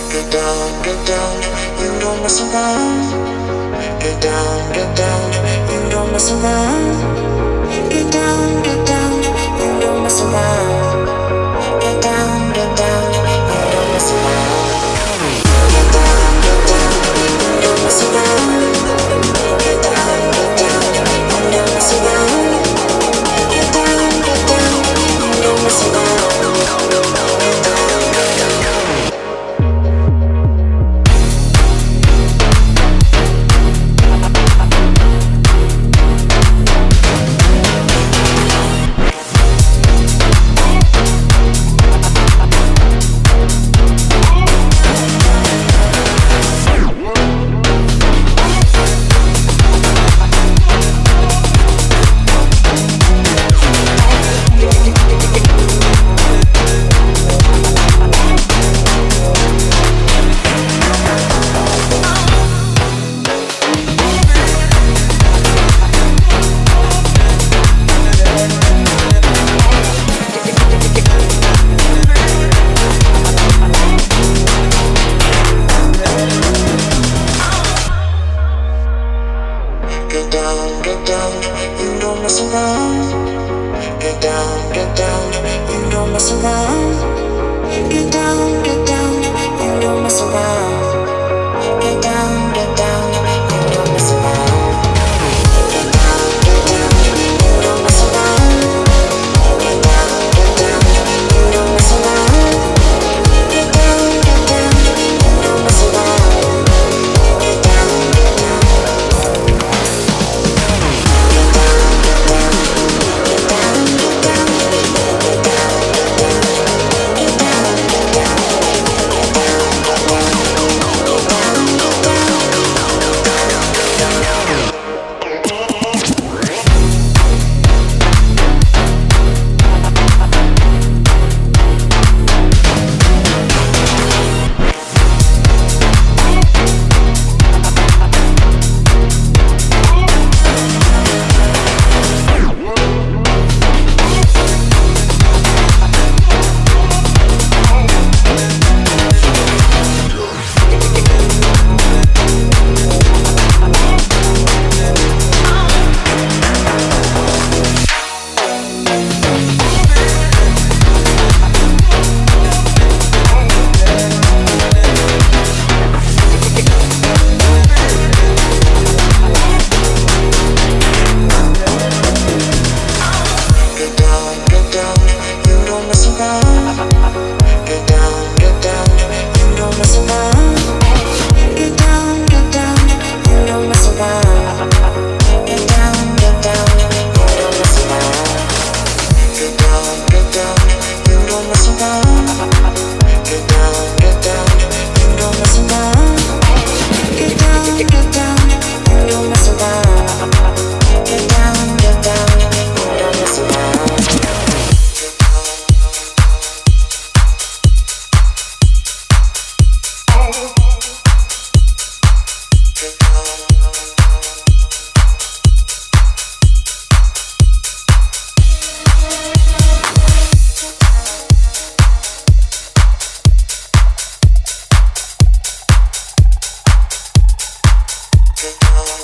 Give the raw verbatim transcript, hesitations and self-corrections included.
Get down, get down, you don't mess around. Get down, get down, you don't mess around. Get down, get down, you don't mess around. Get down, get down, you don't mess around. Get down, get down, you don't mess around. Get down, get down, you don't mess around. Get down, get down, you don't mess around. Get down, get down. Get down, get down, you don't mess around. Get down, get down, you don't mess around. Get down, get down, you don't mess around. Get down, get down, you don't mess around. Get down, get down, you don't mess around. Get down, get down, you don't mess around. Get down, get down, you don't mess around. Get down, get down. Get down.